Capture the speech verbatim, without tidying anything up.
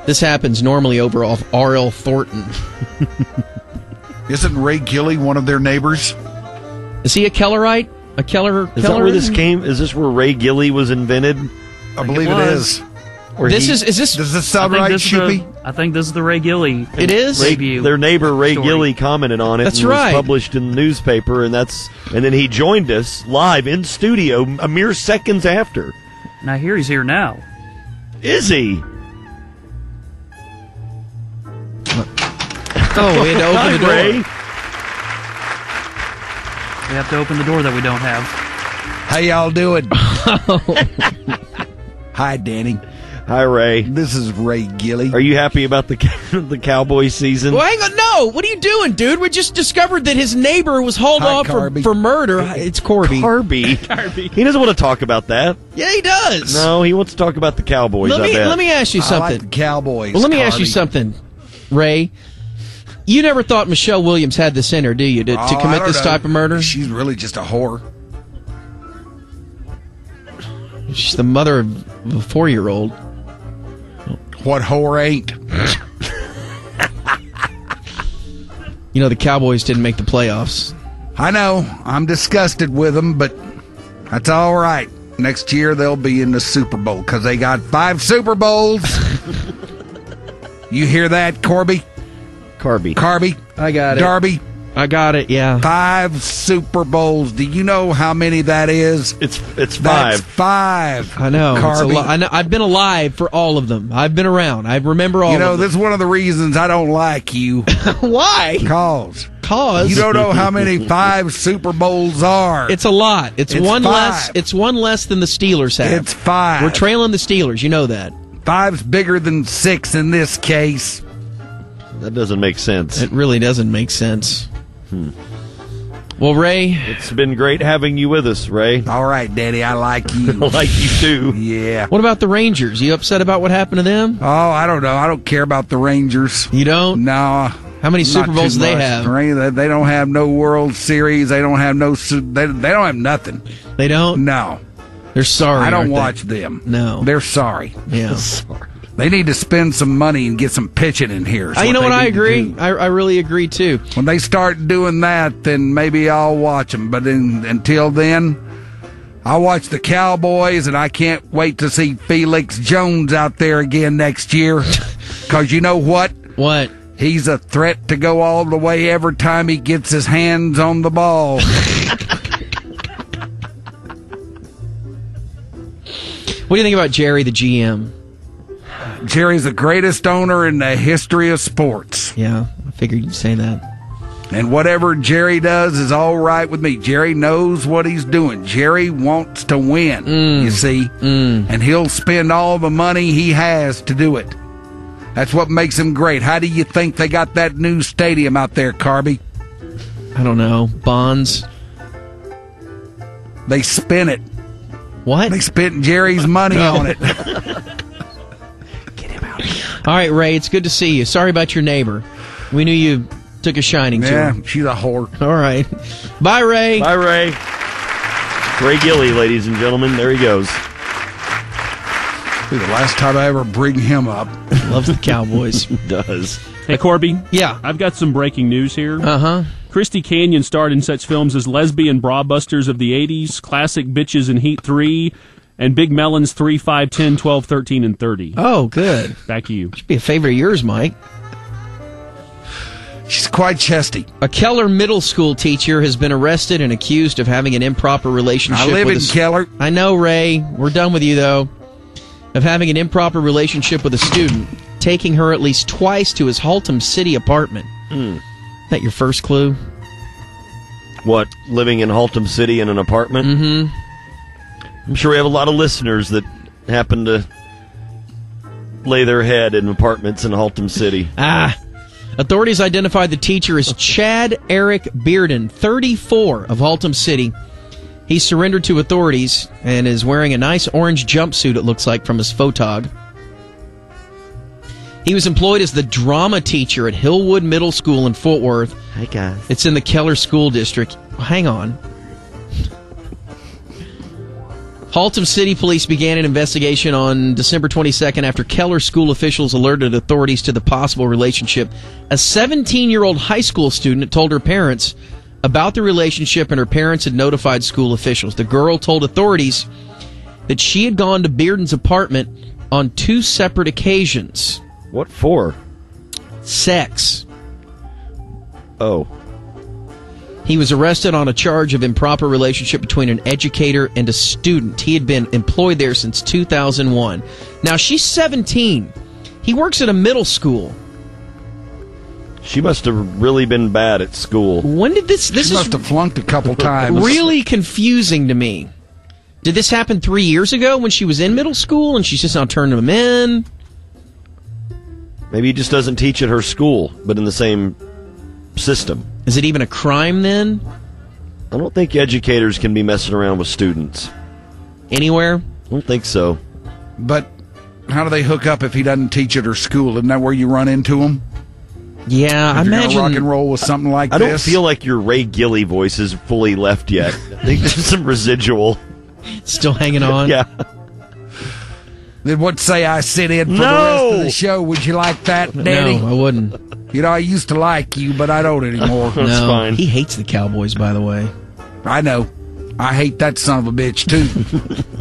This happens normally over off R L Thornton. Isn't Ray Gilly one of their neighbors? Is he a Kellerite? A Keller? Is that where this came? Is this where Ray Gilly was invented? I, I believe it, it is. Or this he, is is this? Does this sound right, Shoopy? I think this is the Ray Gilly. It is. Review their neighbor Ray story. Gilly commented on it. That's and right. Was published in the newspaper, and that's and then he joined us live in studio a mere seconds after. Now here he's here now. Is he? Oh, we had to open the door. Ray. We have to open the door that we don't have. How y'all doing? Hi, Danny. Hi, Ray. This is Ray Gilly. Are you happy about the the Cowboy season? Well, hang on. No, what are you doing, dude? We just discovered that his neighbor was hauled Hi, off for, Carby. for murder. It's Corby. Carby. Carby. He doesn't want to talk about that. Yeah, he does. No, he wants to talk about the Cowboys. Let I me bet. let me ask you I something. like the Cowboys. Well, let me ask you Carby. something, Ray. You never thought Michelle Williams had this in her, do you, to, to Oh, I commit don't this know. type of murder? She's really just a whore. She's the mother of a four-year-old. What whore ain't? You know, the Cowboys didn't make the playoffs. I know. I'm disgusted with them, but that's all right. Next year they'll be in the Super Bowl because they got five Super Bowls. You hear that, Corby? Carby. Carby? I got it. Darby? I got it, yeah. Five Super Bowls. Do you know how many that is? It's it's That's five. five. I know. It's a Carby. lo- I know. I've been alive for all of them. I've been around. I remember all You know, of this is one of the reasons I don't like you. them. Why? Cause Cause you don't know how many five Super Bowls are. it's a lot. It's, It's one five. less. It's one less than the Steelers have. It's five. We're trailing the Steelers. You know that. Five's bigger than six in this case. That doesn't make sense. It really doesn't make sense. Hmm. Well, Ray, It's been great having you with us, Ray. All right, Daddy, I like you. I like you too. Yeah. what about the Rangers? You upset about what happened to them? Oh, I don't know. I don't care about the Rangers. You don't? No. How many not Super Bowls too do they much. have? They they don't have no World Series. They don't have no. su- They they don't have nothing. They don't? No. They're sorry. I don't aren't they? watch them. No. They're sorry. Yeah. They need to spend some money and get some pitching in here. is Uh, you know they what? I need to agree. do. I, I really agree too. When they start doing that, then maybe I'll watch them. But in, until then, I'll watch the Cowboys, and I can't wait to see Felix Jones out there again next year. Because you know what? What? He's a threat to go all the way every time he gets his hands on the ball. What do you think about Jerry, the G M? Jerry's the greatest owner in the history of sports. Yeah, I figured you'd say that. And whatever Jerry does is all right with me. Jerry knows what he's doing. Jerry wants to win, Mm. you see. Mm. And he'll spend all the money he has to do it. That's what makes him great. How do you think they got that new stadium out there, Carby? I don't know. Bonds? They spent it. What? They spent Jerry's money No. on it. All right, Ray, it's good to see you. Sorry about your neighbor. We knew you took a shining to Yeah, her. she's a whore. All right. Bye, Ray. Bye, Ray. Ray Gilly, ladies and gentlemen. There he goes. Be the last time I ever bring him up. Loves the Cowboys. Does. Hey, Corby. Yeah. I've got some breaking news here. Uh-huh. Christy Canyon starred in such films as Lesbian Brawbusters of the eighties, Classic Bitches in Heat three, and Big Melons three, five, ten, twelve, thirteen, and thirty. Oh, good. Back to you. Should be a favorite of yours, Mike. She's quite chesty. A Keller middle school teacher has been arrested and accused of having an improper relationship I live with in a... Keller. I know, Ray. We're done with you, though. Of having an improper relationship with a student, taking her at least twice to his Haltom City apartment. Mm. Is that your first clue? What, living in Haltom City in an apartment? Mm-hmm. I'm sure we have a lot of listeners that happen to lay their head in apartments in Haltom City. Ah. Authorities identified the teacher as Chad Eric Bearden, thirty-four, of Haltom City. He surrendered to authorities and is wearing a nice orange jumpsuit, it looks like, from his photog. He was employed as the drama teacher at Hillwood Middle School in Fort Worth. Hi, guys. It's in the Keller School District. Hang on. Haltom City Police began an investigation on December twenty-second after Keller school officials alerted authorities to the possible relationship. A seventeen-year-old high school student told her parents about the relationship, and her parents had notified school officials. The girl told authorities that she had gone to Bearden's apartment on two separate occasions. What for? Sex. Oh. He was arrested on a charge of improper relationship between an educator and a student. He had been employed there since two thousand one. Now, she's seventeen. He works at a middle school. She must have really been bad at school. When did this... This She is must have flunked a couple times. really confusing to me. Did this happen three years ago when she was in middle school and she's just now turning them in? Maybe he just doesn't teach at her school, but in the same system. Is it even a crime then? I don't think educators can be messing around with students. Anywhere? I don't think so. But how do they hook up if he doesn't teach at her school? Isn't that where you run into him? Yeah, I If you're imagine... gonna rock and roll with something like I this. don't feel like your Ray Gilly voice is fully left yet. I think there's some residual. Still hanging on? Yeah. Then what say I sit in for No! the rest of the show? Would you like that, Daddy? No, I wouldn't. You know, I used to like you, but I don't anymore. That's no, fine. He hates the Cowboys, by the way. I know. I hate that son of a bitch, too.